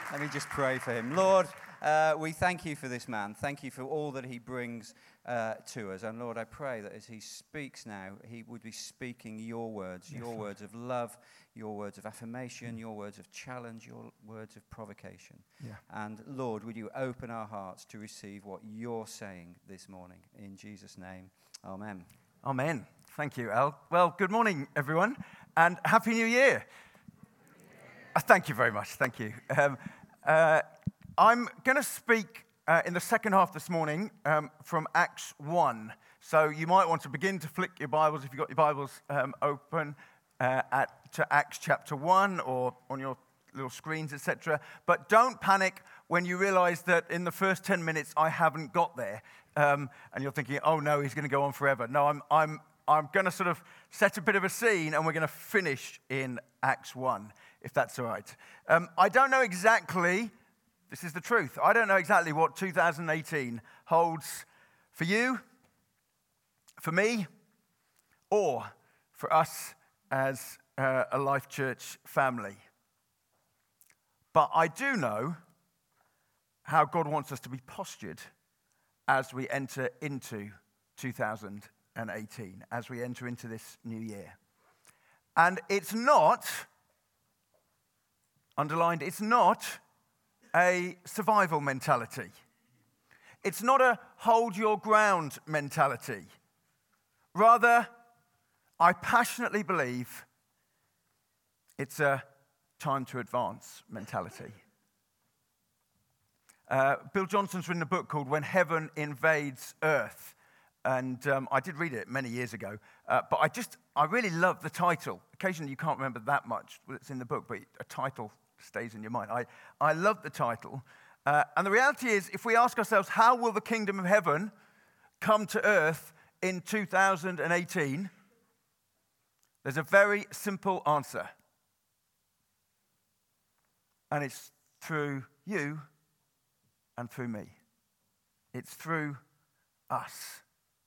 Let me just pray for him. Lord, we thank you for this man. Thank you for all that he brings to us. And Lord, I pray that as he speaks now, he would be speaking your words, Yes, your Lord. words of love, your words of affirmation, your words of challenge, your words of provocation. Yeah. And Lord, would you open our hearts to receive what you're saying this morning? In Jesus' name, amen. Amen. Thank you, Al. Well, good morning, everyone, and Happy New Year. Thank you very much. Thank you. I'm going to speak in the second half this morning from Acts 1. So you might want to begin to flick your Bibles, if you've got your Bibles open, to Acts chapter 1 or on your little screens, etc. But don't panic when you realize that in the first 10 minutes I haven't got there. And you're thinking, oh no, he's going to go on forever. No, I'm going to sort of set a bit of a scene, and we're going to finish in Acts 1, if that's all right. I don't know exactly, this is the truth, I don't know exactly what 2018 holds for you, for me, or for us as a Life Church family. But I do know how God wants us to be postured as we enter into 2018, as we enter into this new year. And it's not, underlined, it's not a survival mentality. It's not a hold your ground mentality. Rather, I passionately believe it's a time to advance mentality. Bill Johnson's written a book called When Heaven Invades Earth. And I did read it many years ago. But I really love the title. Occasionally you can't remember that much that's in the book, but a title stays in your mind. I love the title. And the reality is, if we ask ourselves, how will the kingdom of heaven come to earth in 2018? There's a very simple answer. And it's through you and through me. It's through us.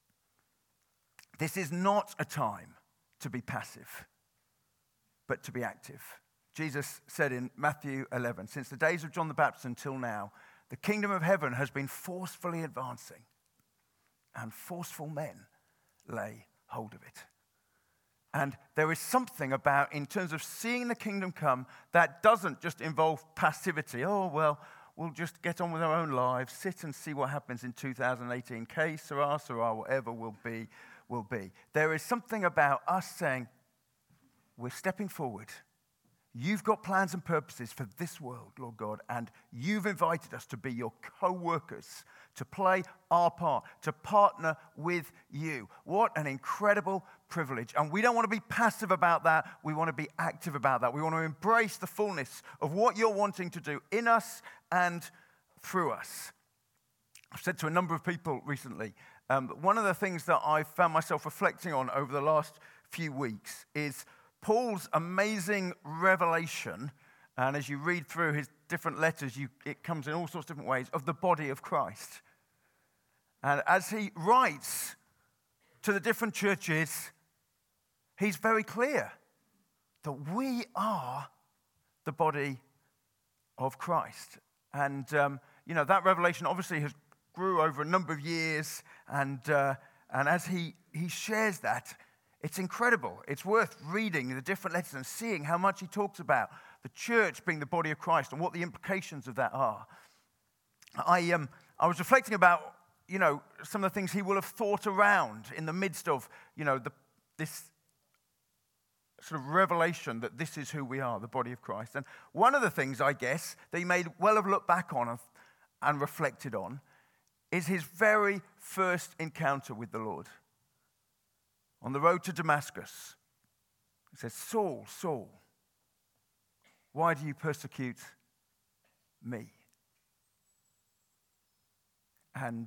This is not a time to be passive, but to be active. Jesus said in Matthew 11, since the days of John the Baptist until now, the kingdom of heaven has been forcefully advancing, and forceful men lay hold of it. And there is something about, in terms of seeing the kingdom come, that doesn't just involve passivity. Oh, well, we'll just get on with our own lives, sit and see what happens in 2018. Que sera, sera, whatever will be, will be. There is something about us saying, we're stepping forward. You've got plans and purposes for this world, Lord God, and you've invited us to be your co-workers, to play our part, to partner with you. What an incredible privilege. And we don't want to be passive about that. We want to be active about that. We want to embrace the fullness of what you're wanting to do in us and through us. I've said to a number of people recently, one of the things that I've found myself reflecting on over the last few weeks is Paul's amazing revelation, and as you read through his different letters, it comes in all sorts of different ways, of the body of Christ. And as he writes to the different churches, he's very clear that we are the body of Christ. And, that revelation obviously has grew over a number of years, and as he shares that, it's incredible. It's worth reading the different letters and seeing how much he talks about the church being the body of Christ and what the implications of that are. I was reflecting about, some of the things he will have thought around in the midst of, this sort of revelation that this is who we are, the body of Christ. And one of the things, I guess, that he may well have looked back on and reflected on is his very first encounter with the Lord. On the road to Damascus, he says, Saul, Saul, why do you persecute me? And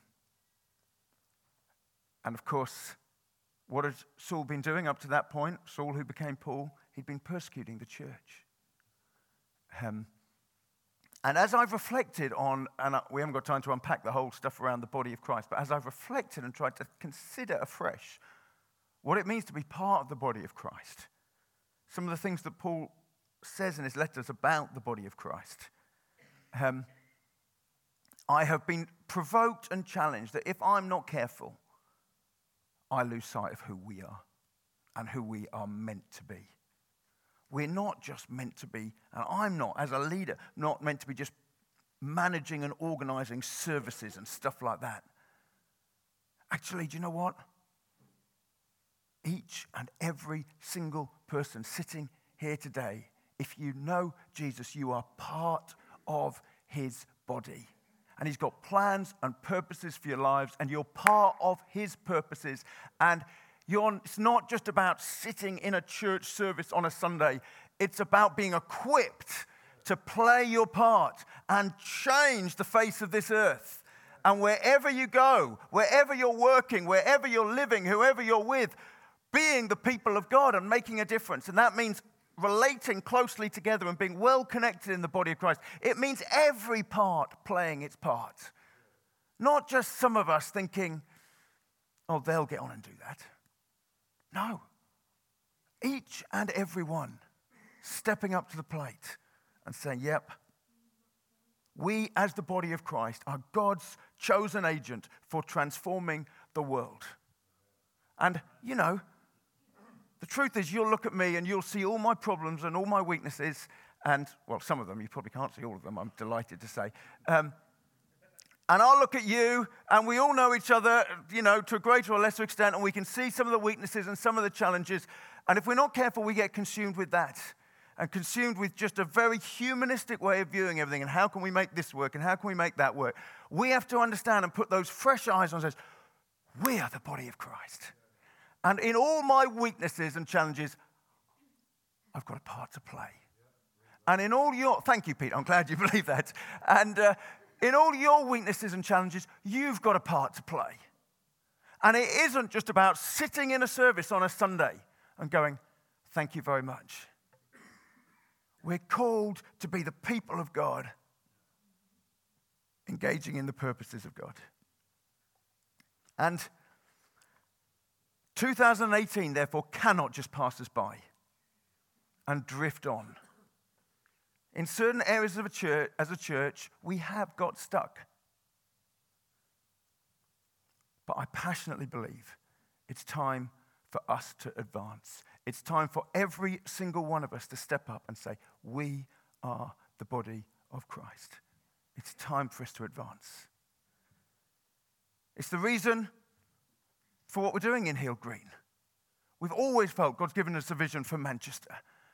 of course, what had Saul been doing up to that point? Saul, who became Paul, he'd been persecuting the church. And as I've reflected on, and we haven't got time to unpack the whole stuff around the body of Christ, but as I've reflected and tried to consider afresh what it means to be part of the body of Christ, some of the things that Paul says in his letters about the body of Christ, I have been provoked and challenged that if I'm not careful, I lose sight of who we are and who we are meant to be. We're not just meant to be, and I'm not, as a leader, not meant to be just managing and organizing services and stuff like that. Actually, do you know what? Each and every single person sitting here today, if you know Jesus, you are part of his body. And he's got plans and purposes for your lives, and you're part of his purposes. And it's not just about sitting in a church service on a Sunday. It's about being equipped to play your part and change the face of this earth. And wherever you go, wherever you're working, wherever you're living, whoever you're with, being the people of God and making a difference. And that means relating closely together and being well connected in the body of Christ. It means every part playing its part. Not just some of us thinking, oh, they'll get on and do that. No. Each and every one stepping up to the plate and saying, yep, we as the body of Christ are God's chosen agent for transforming the world. And, you know, the truth is, you'll look at me and you'll see all my problems and all my weaknesses, and, well, some of them, you probably can't see all of them, I'm delighted to say. And I'll look at you, and we all know each other, you know, to a greater or lesser extent, and we can see some of the weaknesses and some of the challenges. And if we're not careful, we get consumed with that, and consumed with just a very humanistic way of viewing everything, and how can we make this work, and how can we make that work? We have to understand and put those fresh eyes on us. We are the body of Christ. And in all my weaknesses and challenges, I've got a part to play. And in all your, thank you, Pete, I'm glad you believe that. And in all your weaknesses and challenges, you've got a part to play. And it isn't just about sitting in a service on a Sunday and going, thank you very much. We're called to be the people of God, engaging in the purposes of God. And 2018, therefore, cannot just pass us by and drift on. In certain areas of a church, as a church, we have got stuck. But I passionately believe it's time for us to advance. It's time for every single one of us to step up and say, we are the body of Christ. It's time for us to advance. It's the reason for what we're doing in Hill Green. We've always felt God's given us a vision for Manchester.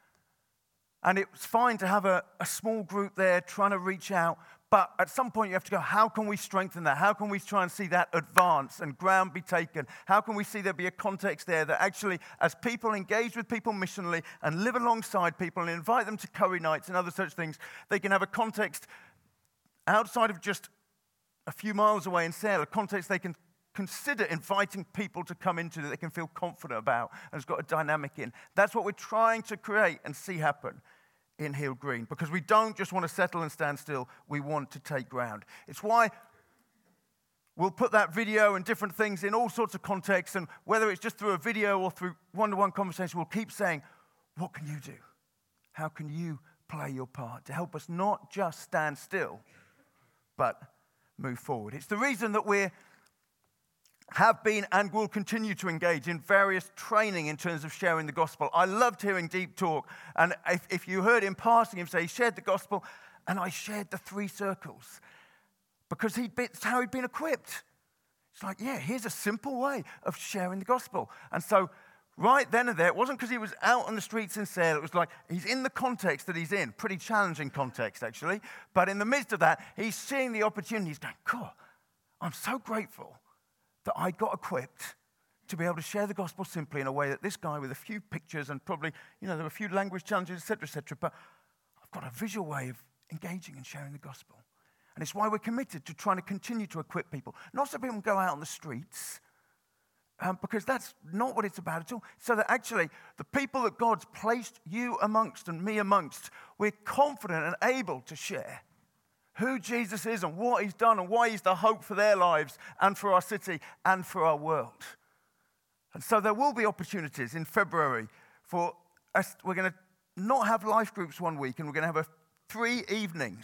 And it's fine to have a small group there trying to reach out, but at some point you have to go, how can we strengthen that? How can we try and see that advance and ground be taken? How can we see there be a context there that actually, as people engage with people missionally and live alongside people and invite them to curry nights and other such things, they can have a context outside of just a few miles away in Sale, a context they can consider inviting people to come into that they can feel confident about and has got a dynamic in. That's what we're trying to create and see happen in Hill Green, because we don't just want to settle and stand still, we want to take ground. It's why we'll put that video and different things in all sorts of contexts, and whether it's just through a video or through one-to-one conversation, we'll keep saying, what can you do? How can you play your part to help us not just stand still, but move forward? It's the reason that we have been and will continue to engage in various training in terms of sharing the gospel. I loved hearing Deep talk, and if you heard him passing him say he shared the gospel, and I shared the 3 circles, because it's how he'd been equipped. It's like, yeah, here's a simple way of sharing the gospel. And so right then and there, it wasn't because he was out on the streets in Sale, it was like he's in the context that he's in, pretty challenging context actually, but in the midst of that, he's seeing the opportunity, he's going, cool, I'm so grateful that I got equipped to be able to share the gospel simply in a way that this guy with a few pictures and probably, there were a few language challenges, etc., but I've got a visual way of engaging and sharing the gospel. And it's why we're committed to trying to continue to equip people, not so people can go out on the streets, because that's not what it's about at all. So that actually the people that God's placed you amongst and me amongst, we're confident and able to share who Jesus is and what he's done and why he's the hope for their lives and for our city and for our world. And so there will be opportunities in February for us. We're going to not have life groups one week, and we're going to have 3 evenings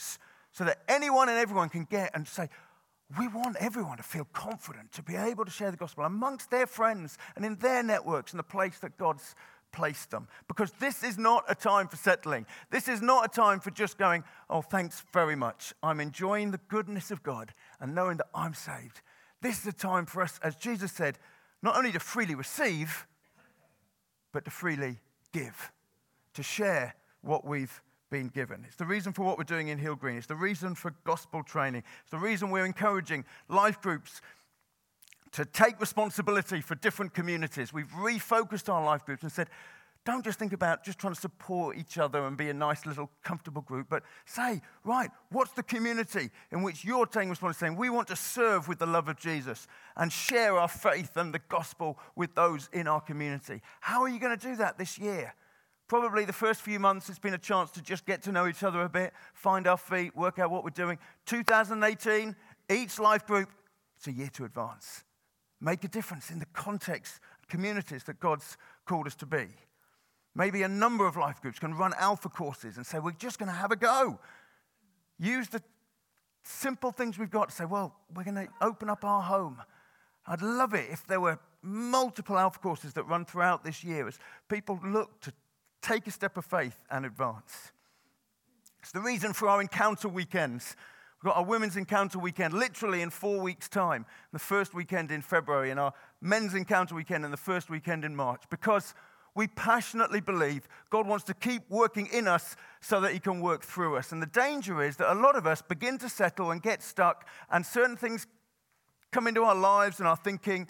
so that anyone and everyone can get and say, we want everyone to feel confident to be able to share the gospel amongst their friends and in their networks and the place that God's placed them. Because this is not a time for settling. This is not a time for just going, oh, thanks very much. I'm enjoying the goodness of God and knowing that I'm saved. This is a time for us, as Jesus said, not only to freely receive, but to freely give, to share what we've been given. It's the reason for what we're doing in Hill Green. It's the reason for gospel training. It's the reason we're encouraging life groups to take responsibility for different communities. We've refocused our life groups and said, don't just think about just trying to support each other and be a nice little comfortable group, but say, right, what's the community in which you're taking responsibility, saying we want to serve with the love of Jesus and share our faith and the gospel with those in our community? How are you going to do that this year? Probably the first few months, it's been a chance to just get to know each other a bit, find our feet, work out what we're doing. 2018, each life group, it's a year to advance. Make a difference in the context, communities that God's called us to be. Maybe a number of life groups can run alpha courses and say, we're just going to have a go. Use the simple things we've got to say, well, we're going to open up our home. I'd love it if there were multiple alpha courses that run throughout this year as people look to take a step of faith and advance. It's the reason for our encounter weekends. We've got our women's encounter weekend literally in 4 weeks' time. The first weekend in February and our men's encounter weekend in the first weekend in March. Because we passionately believe God wants to keep working in us so that he can work through us. And the danger is that a lot of us begin to settle and get stuck and certain things come into our lives and our thinking.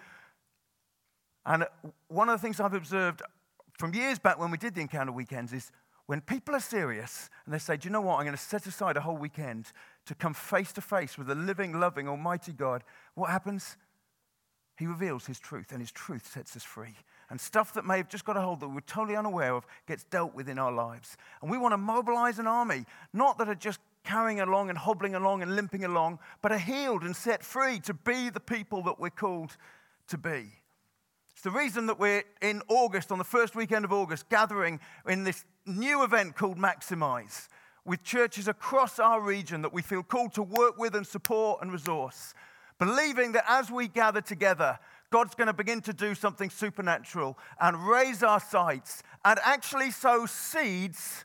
And one of the things I've observed from years back when we did the encounter weekends is when people are serious and they say, do you know what, I'm going to set aside a whole weekend to come face to face with the living, loving, almighty God, what happens? He reveals his truth, and his truth sets us free. And stuff that may have just got a hold that we're totally unaware of gets dealt with in our lives. And we want to mobilize an army, not that are just carrying along and hobbling along and limping along, but are healed and set free to be the people that we're called to be. It's the reason that we're in August, on the first weekend of August, gathering in this new event called Maximize, with churches across our region that we feel called to work with and support and resource, believing that as we gather together, God's going to begin to do something supernatural and raise our sights and actually sow seeds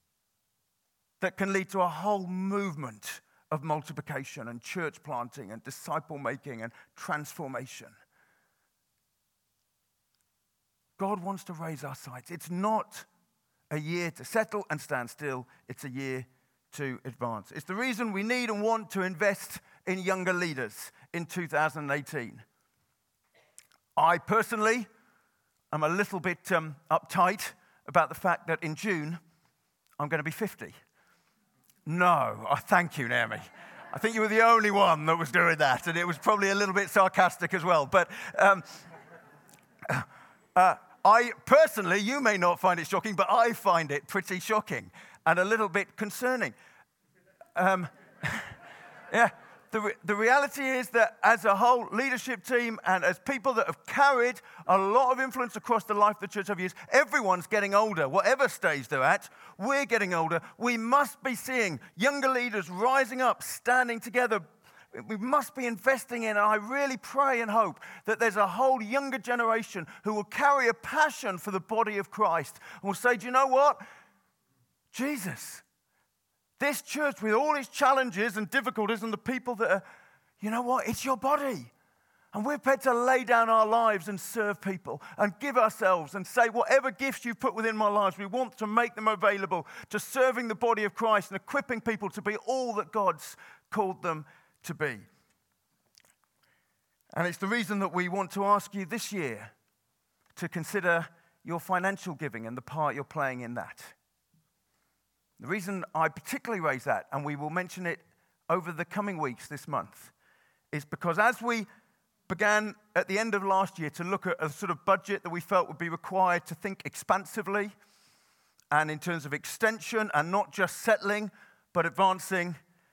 that can lead to a whole movement of multiplication and church planting and disciple making and transformation. God wants to raise our sights. It's not a year to settle and stand still. It's a year to advance. It's the reason we need and want to invest in younger leaders in 2018. I personally am a little bit uptight about the fact that in June, I'm going to be 50. No, thank you, Naomi. I think you were the only one that was doing that, and it was probably a little bit sarcastic as well. But I personally, you may not find it shocking, but I find it pretty shocking and a little bit concerning. Yeah, the reality is that as a whole leadership team and as people that have carried a lot of influence across the life of the church over years, everyone's getting older, whatever stage they're at. We're getting older. We must be seeing younger leaders rising up, standing together. We must be investing in, and I really pray and hope that there's a whole younger generation who will carry a passion for the body of Christ and will say, do you know what? Jesus, this church with all its challenges and difficulties and the people that are, you know what? It's your body. And we're prepared to lay down our lives and serve people and give ourselves and say, whatever gifts you've put within my lives, we want to make them available to serving the body of Christ and equipping people to be all that God's called them to be. And it's the reason that we want to ask you this year to consider your financial giving and the part you're playing in that. The reason I particularly raise that, and we will mention it over the coming weeks this month, is because as we began at the end of last year to look at a sort of budget that we felt would be required to think expansively and in terms of extension and not just settling but advancing,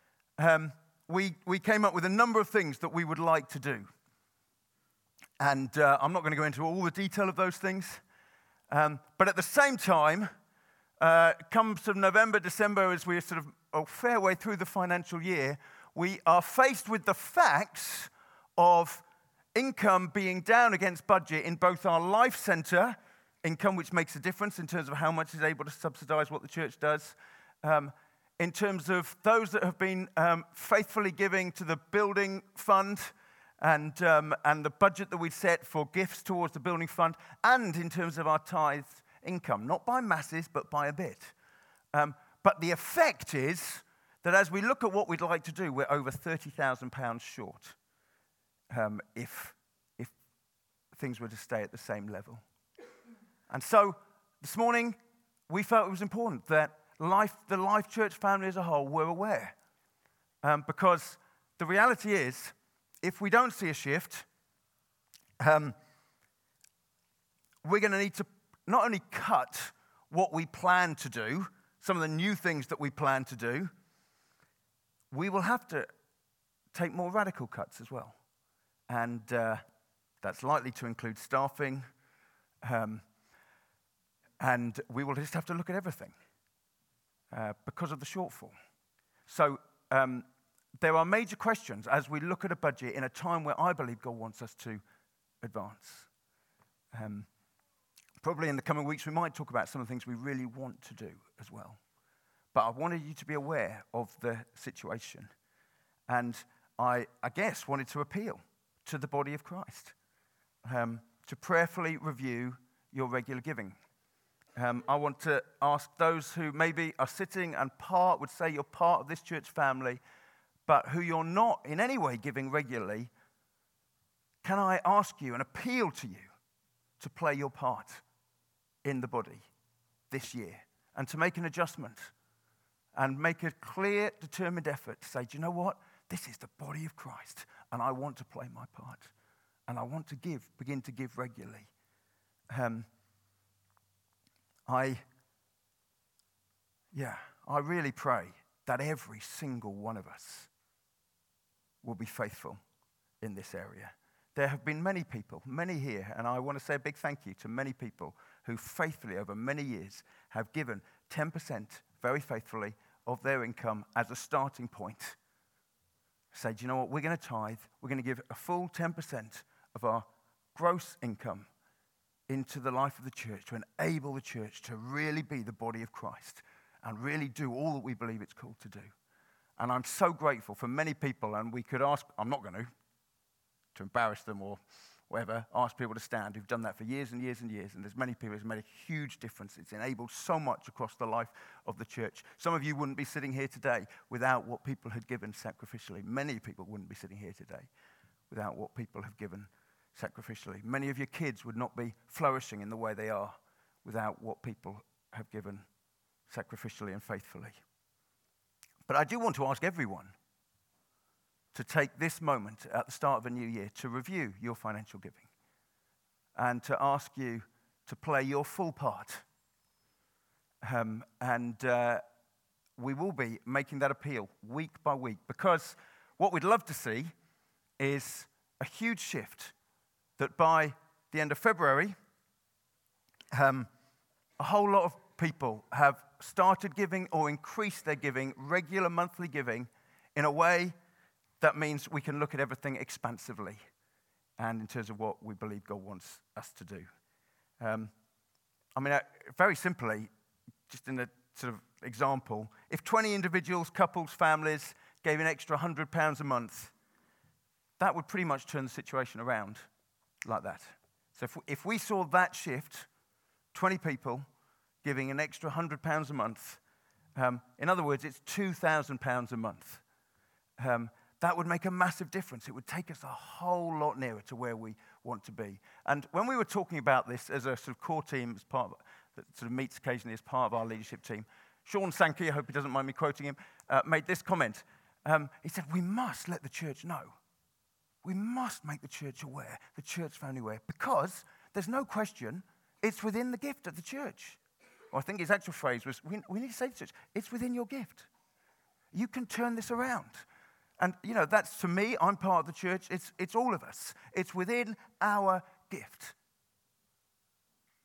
we came up with a number of things that we would like to do. And I'm not going to go into all the detail of those things. But at the same time, come to November, December, as we're sort of a fair way through the financial year, we are faced with the facts of income being down against budget in both our life centre income, which makes a difference in terms of how much is able to subsidise what the church does, in terms of those that have been faithfully giving to the building fund and the budget that we set for gifts towards the building fund, and in terms of our tithe income, not by masses, but by a bit. But the effect is that as we look at what we'd like to do, we're over £30,000 short if things were to stay at the same level. And so this morning, we felt it was important that the Life Church family as a whole were aware. Because the reality is, if we don't see a shift, we're going to need to not only cut what we plan to do, some of the new things that we plan to do, we will have to take more radical cuts as well. And that's likely to include staffing, and we will just have to look at everything because of the shortfall. So there are major questions as we look at a budget in a time where I believe God wants us to advance. Probably in the coming weeks we might talk about some of the things we really want to do as well. But I wanted you to be aware of the situation. And I guess, wanted to appeal to the body of Christ to prayerfully review your regular giving. I want to ask those who maybe are sitting and would say you're part of this church family, but who you're not in any way giving regularly, can I ask you and appeal to you to play your part in the body this year and to make an adjustment and make a clear, determined effort to say, do you know what? This is the body of Christ, and I want to play my part, and I want to begin to give regularly. I really pray that every single one of us will be faithful in this area. There have been many people, many here, and I want to say a big thank you to many people who faithfully over many years have given 10% very faithfully of their income as a starting point. Say, do you know what, we're going to tithe, we're going to give a full 10% of our gross income into the life of the church to enable the church to really be the body of Christ and really do all that we believe it's called to do. And I'm so grateful for many people, and we could ask, I'm not going to embarrass them or whatever, ask people to stand who've done that for years and years and years, and there's many people who've made a huge difference. It's enabled so much across the life of the church. Some of you wouldn't be sitting here today without what people had given sacrificially. Many people wouldn't be sitting here today without what people have given sacrificially. Many of your kids would not be flourishing in the way they are without what people have given sacrificially and faithfully. But I do want to ask everyone to take this moment at the start of a new year to review your financial giving and to ask you to play your full part. We will be making that appeal week by week, because what we'd love to see is a huge shift that by the end of February, a whole lot of people have started giving or increased their giving, regular monthly giving, in a way that means we can look at everything expansively and in terms of what we believe God wants us to do. Very simply, just in a sort of example, if 20 individuals, couples, families gave an extra £100 a month, that would pretty much turn the situation around like that. So if we saw that shift, 20 people giving an extra £100 a month, in other words, it's £2,000 a month. That would make a massive difference. It would take us a whole lot nearer to where we want to be. And when we were talking about this as a sort of core team, as part of, that sort of meets occasionally as part of our leadership team, Sean Sankey, I hope he doesn't mind me quoting him, made this comment. He said, we must let the church know. We must make the church aware, the church family aware, because there's no question it's within the gift of the church. Or I think his actual phrase was, we need to say to the church, it's within your gift. You can turn this around. And, that's, to me, I'm part of the church. It's all of us. It's within our gift.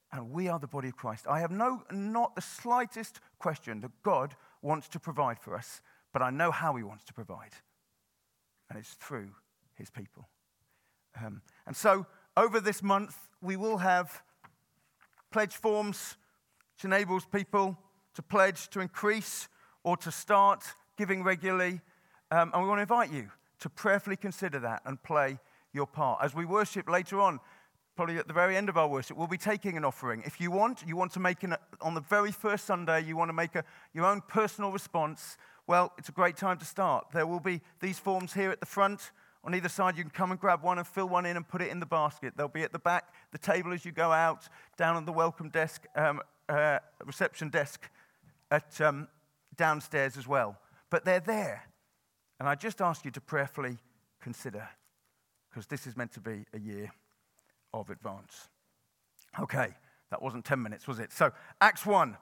and we are the body of Christ. I have not the slightest question that God wants to provide for us, but I know how he wants to provide, and it's through his people. And so over this month, we will have pledge forms, which enables people to pledge, to increase, or to start giving regularly. And we want to invite you to prayerfully consider that and play your part. As we worship later on, probably at the very end of our worship, we'll be taking an offering. If you want to make on the very first Sunday, you want to make your own personal response, well, it's a great time to start. There will be these forms here at the front. On either side, you can come and grab one and fill one in and put it in the basket. They'll be at the back, the table as you go out, down on the welcome desk, reception desk at downstairs as well. But they're there. And I just ask you to prayerfully consider, because this is meant to be a year of advance. Okay, that wasn't 10 minutes, was it? So, Acts 1.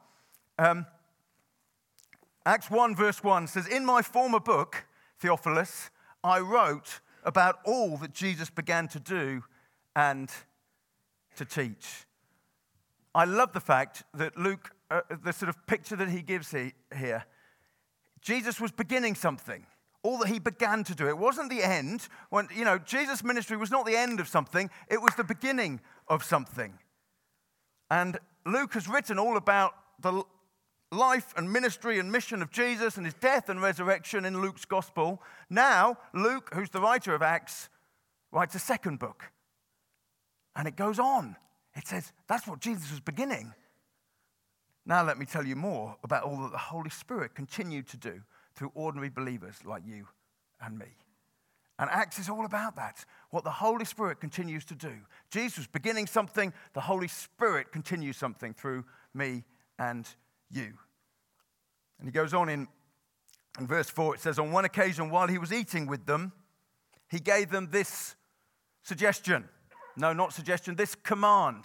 Acts 1 verse 1 says, "In my former book, Theophilus, I wrote about all that Jesus began to do and to teach." I love the fact that Luke, the sort of picture that he gives here, Jesus was beginning something. All that he began to do. It wasn't the end. Jesus' ministry was not the end of something. It was the beginning of something. And Luke has written all about the life and ministry and mission of Jesus and his death and resurrection in Luke's gospel. Now, Luke, who's the writer of Acts, writes a second book. And it goes on. It says, that's what Jesus was beginning. Now let me tell you more about all that the Holy Spirit continued to do through ordinary believers like you and me. And Acts is all about that, what the Holy Spirit continues to do. Jesus was beginning something, the Holy Spirit continues something through me and you. And he goes on in verse 4, it says, on one occasion while he was eating with them, he gave them this suggestion. No, not suggestion, this command.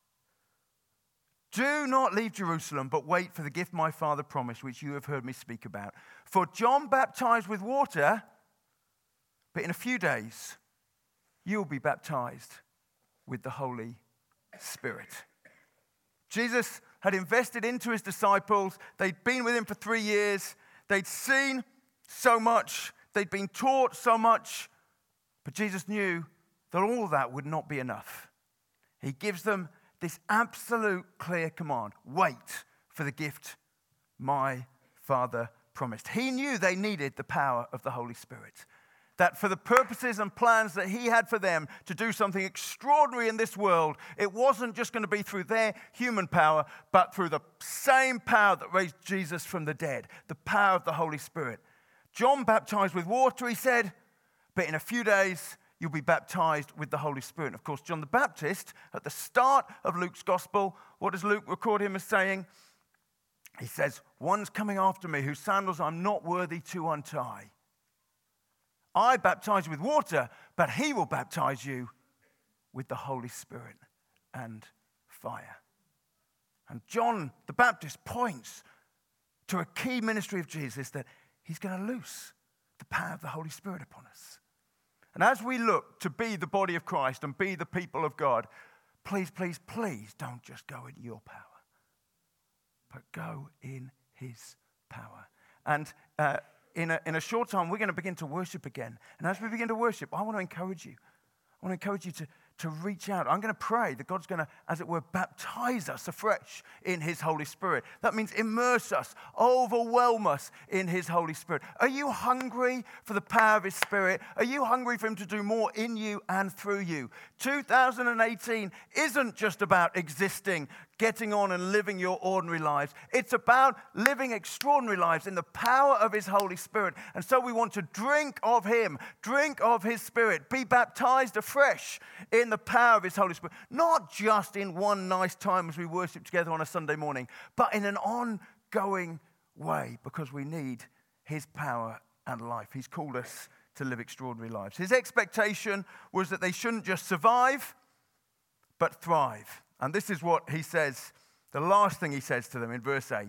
Do not leave Jerusalem, but wait for the gift my Father promised, which you have heard me speak about. For John baptized with water, but in a few days you will be baptized with the Holy Spirit. Jesus had invested into his disciples. They'd been with him for 3 years. They'd seen so much. They'd been taught so much. But Jesus knew that all of that would not be enough. He gives them this absolute clear command. Wait for the gift my Father promised. He knew they needed the power of the Holy Spirit. That for the purposes and plans that he had for them to do something extraordinary in this world, it wasn't just going to be through their human power, but through the same power that raised Jesus from the dead, the power of the Holy Spirit. John baptized with water, he said, but in a few days you'll be baptized with the Holy Spirit. And of course, John the Baptist, at the start of Luke's gospel, what does Luke record him as saying? He says, one's coming after me whose sandals I'm not worthy to untie. I baptize you with water, but he will baptize you with the Holy Spirit and fire. And John the Baptist points to a key ministry of Jesus, that he's going to loose the power of the Holy Spirit upon us. And as we look to be the body of Christ and be the people of God, please, please, please don't just go in your power, but go in his power. And in a short time, we're going to begin to worship again. And as we begin to worship, I want to encourage you. I want to encourage you to reach out. I'm going to pray that God's going to, as it were, baptize us afresh in his Holy Spirit. That means immerse us, overwhelm us in his Holy Spirit. Are you hungry for the power of his Spirit? Are you hungry for him to do more in you and through you? 2018 isn't just about existing, getting on and living your ordinary lives. It's about living extraordinary lives in the power of his Holy Spirit. And so we want to drink of him, drink of his Spirit, be baptized afresh in the power of his Holy Spirit. Not just in one nice time as we worship together on a Sunday morning, but in an ongoing way, because we need his power and life. He's called us to live extraordinary lives. His expectation was that they shouldn't just survive, but thrive. And this is what he says, the last thing he says to them in verse 8.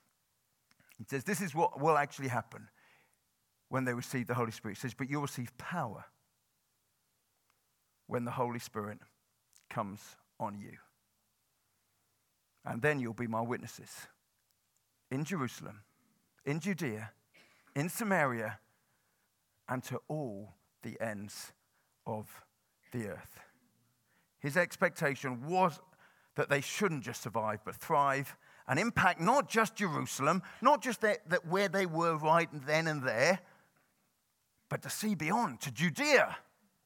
He says, this is what will actually happen when they receive the Holy Spirit. He says, but you'll receive power when the Holy Spirit comes on you. And then you'll be my witnesses in Jerusalem, in Judea, in Samaria, and to all the ends of the earth. His expectation was that they shouldn't just survive, but thrive and impact not just Jerusalem, not just that where they were right then and there, but to see beyond, to Judea,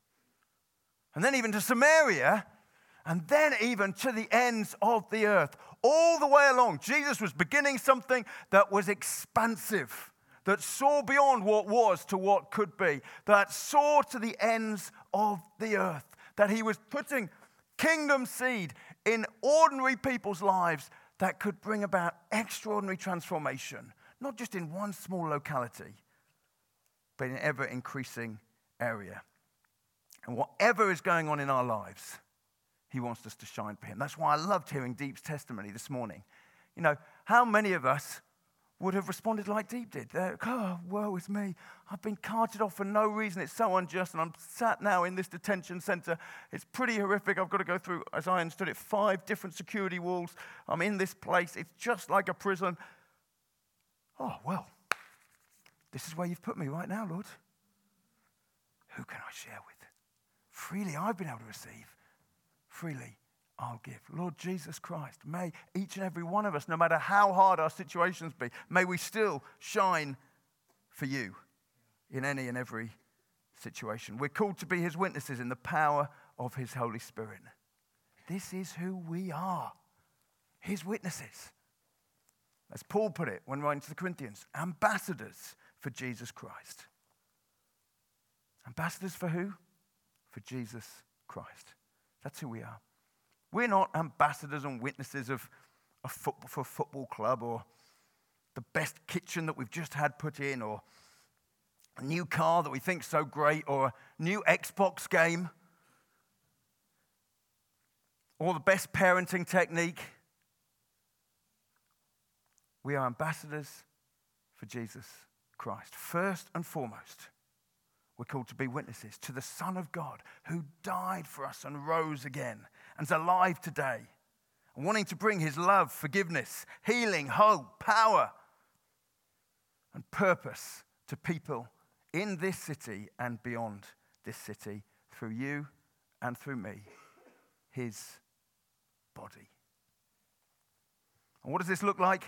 and then even to Samaria, and then even to the ends of the earth. All the way along, Jesus was beginning something that was expansive, that saw beyond what was to what could be, that saw to the ends of the earth, that he was putting kingdom seed in ordinary people's lives that could bring about extraordinary transformation, not just in one small locality, but in an ever-increasing area. And whatever is going on in our lives, he wants us to shine for him. That's why I loved hearing Deep's testimony this morning. You know, how many of us would have responded like Deep did? Oh, woe is me. I've been carted off for no reason. It's so unjust, and I'm sat now in this detention center. It's pretty horrific. I've got to go through, as I understood it, 5 different security walls. I'm in this place. It's just like a prison. Oh, well, this is where you've put me right now, Lord. Who can I share with? Freely I've been able to receive. Freely I'll give. Lord Jesus Christ, may each and every one of us, no matter how hard our situations be, may we still shine for you in any and every situation. We're called to be his witnesses in the power of his Holy Spirit. This is who we are, his witnesses. As Paul put it when writing to the Corinthians, ambassadors for Jesus Christ. Ambassadors for who? For Jesus Christ. That's who we are. We're not ambassadors and witnesses of a football club, or the best kitchen that we've just had put in, or a new car that we think's so great, or a new Xbox game, or the best parenting technique. We are ambassadors for Jesus Christ. First and foremost, we're called to be witnesses to the Son of God who died for us and rose again and is alive today, and wanting to bring his love, forgiveness, healing, hope, power, and purpose to people in this city and beyond this city through you and through me, his body. And what does this look like?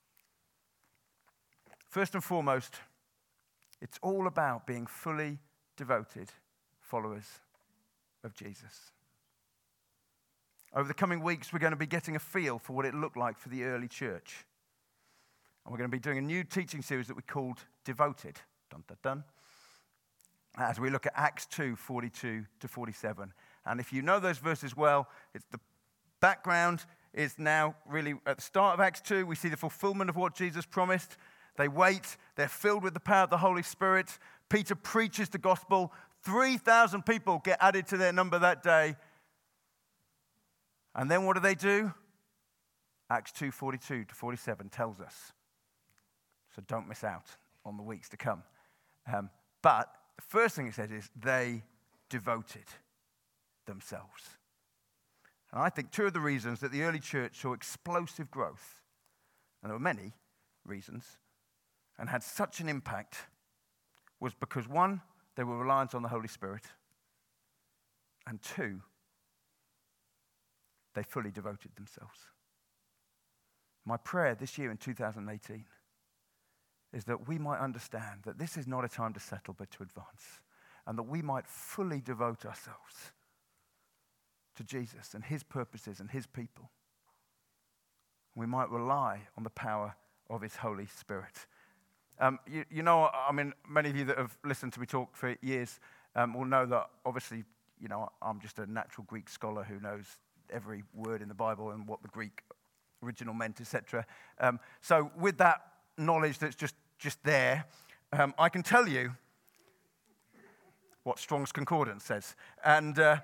First and foremost, it's all about being fully devoted followers of Jesus. Over the coming weeks, we're going to be getting a feel for what it looked like for the early church. And we're going to be doing a new teaching series that we called Devoted. Dun, dun, dun. As we look at Acts 2, 42 to 47. And if you know those verses well, it's the background is now really at the start of Acts 2. We see the fulfillment of what Jesus promised. They wait. They're filled with the power of the Holy Spirit. Peter preaches the gospel. 3,000 people get added to their number that day. And then what do? Acts 2, 42 to 47 tells us. So don't miss out on the weeks to come. But the first thing it says is they devoted themselves. And I think 2 of the reasons that the early church saw explosive growth, and there were many reasons, and had such an impact, was because 1, they were reliant on the Holy Spirit, and 2, they fully devoted themselves. My prayer this year in 2018 is that we might understand that this is not a time to settle but to advance, and that we might fully devote ourselves to Jesus and his purposes and his people. We might rely on the power of his Holy Spirit. You know, I mean, many of you that have listened to me talk for years will know that obviously, you know, I'm just a natural Greek scholar who knows every word in the Bible and what the Greek original meant, etc. So with that knowledge that's just there, I can tell you what Strong's Concordance says. And the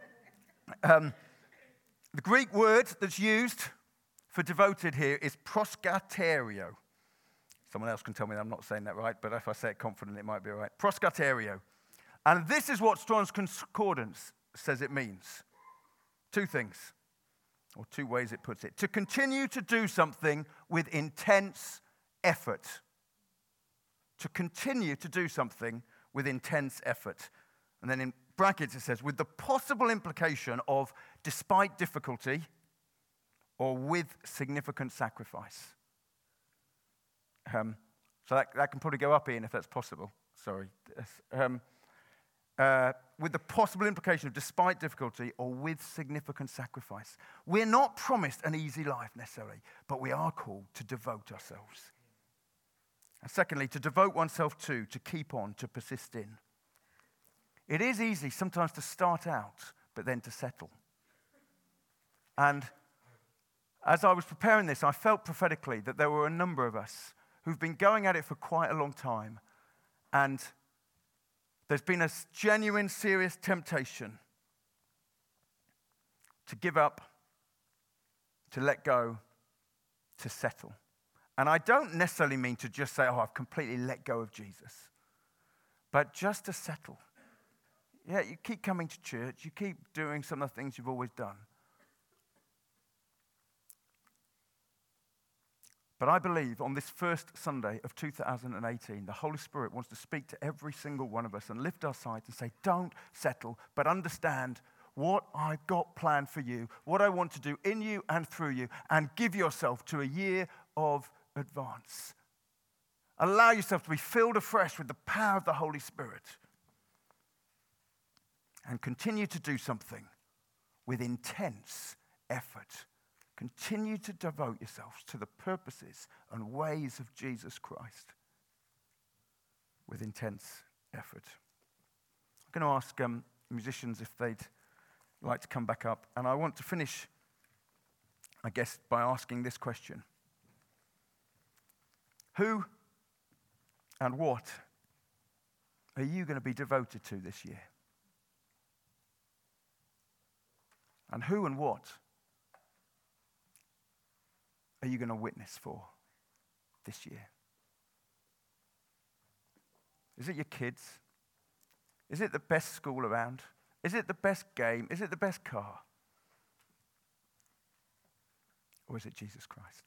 Greek word that's used for devoted here is proskaterio. Someone else can tell me I'm not saying that right, but if I say it confidently, it might be all right. Proskaterio. And this is what Strong's Concordance says it means. 2 things. or two ways it puts it. To continue to do something with intense effort. To continue to do something with intense effort. And then in brackets it says, with the possible implication of despite difficulty or with significant sacrifice. So that can probably go up, Ian, if that's possible. Sorry. With the possible implication of despite difficulty or with significant sacrifice. We're not promised an easy life necessarily, but we are called to devote ourselves. And secondly, to devote oneself to keep on, to persist in. It is easy sometimes to start out, but then to settle. And as I was preparing this, I felt prophetically that there were a number of us who've been going at it for quite a long time, and there's been a genuine, serious temptation to give up, to let go, to settle. And I don't necessarily mean to just say, I've completely let go of Jesus, but just to settle. Yeah, you keep coming to church, you keep doing some of the things you've always done. But I believe on this first Sunday of 2018, the Holy Spirit wants to speak to every single one of us and lift our sides and say, don't settle, but understand what I've got planned for you, what I want to do in you and through you, and give yourself to a year of advance. Allow yourself to be filled afresh with the power of the Holy Spirit. And continue to do something with intense effort. Continue to devote yourselves to the purposes and ways of Jesus Christ with intense effort. I'm going to ask musicians if they'd like to come back up. And I want to finish, I guess, by asking this question. Who and what are you going to be devoted to this year? And who and what are you going to witness for this year? Is it your kids? Is it the best school around? Is it the best game? Is it the best car? Or is it Jesus Christ?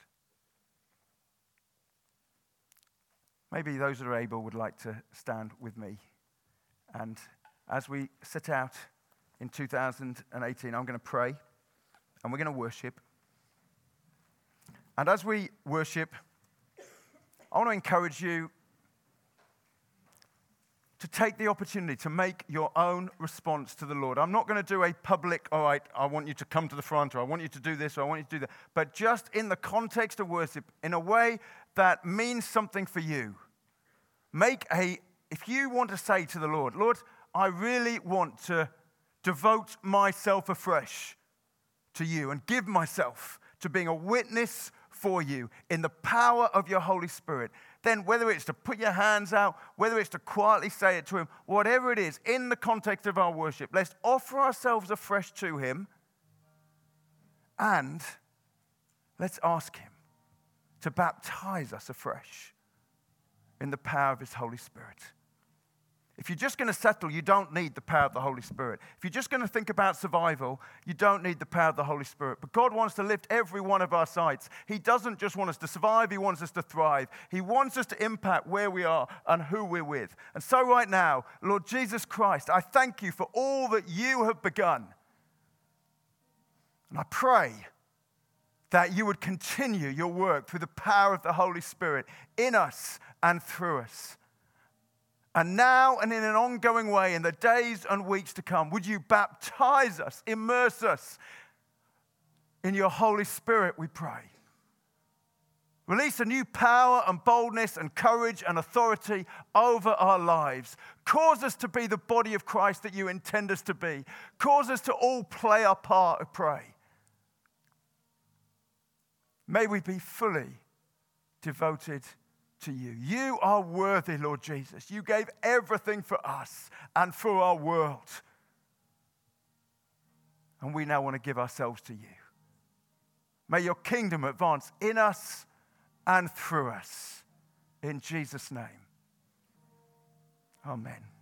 Maybe those that are able would like to stand with me. And as we set out in 2018, I'm going to pray and we're going to worship. And as we worship, I want to encourage you to take the opportunity to make your own response to the Lord. I'm not going to do a public, all right, I want you to come to the front, or I want you to do this, or I want you to do that. But just in the context of worship, in a way that means something for you. If you want to say to the Lord, Lord, I really want to devote myself afresh to you and give myself to being a witness for you in the power of your Holy Spirit, then whether it's to put your hands out, whether it's to quietly say it to him, whatever it is, in the context of our worship, let's offer ourselves afresh to him and let's ask him to baptize us afresh in the power of his Holy Spirit. If you're just going to settle, you don't need the power of the Holy Spirit. If you're just going to think about survival, you don't need the power of the Holy Spirit. But God wants to lift every one of our sides. He doesn't just want us to survive, he wants us to thrive. He wants us to impact where we are and who we're with. And so right now, Lord Jesus Christ, I thank you for all that you have begun. And I pray that you would continue your work through the power of the Holy Spirit in us and through us. And now and in an ongoing way in the days and weeks to come, would you baptize us, immerse us in your Holy Spirit, we pray. Release a new power and boldness and courage and authority over our lives. Cause us to be the body of Christ that you intend us to be. Cause us to all play our part, I pray. May we be fully devoted to you. You are worthy, Lord Jesus. You gave everything for us and for our world. And we now want to give ourselves to you. May your kingdom advance in us and through us. In Jesus' name. Amen.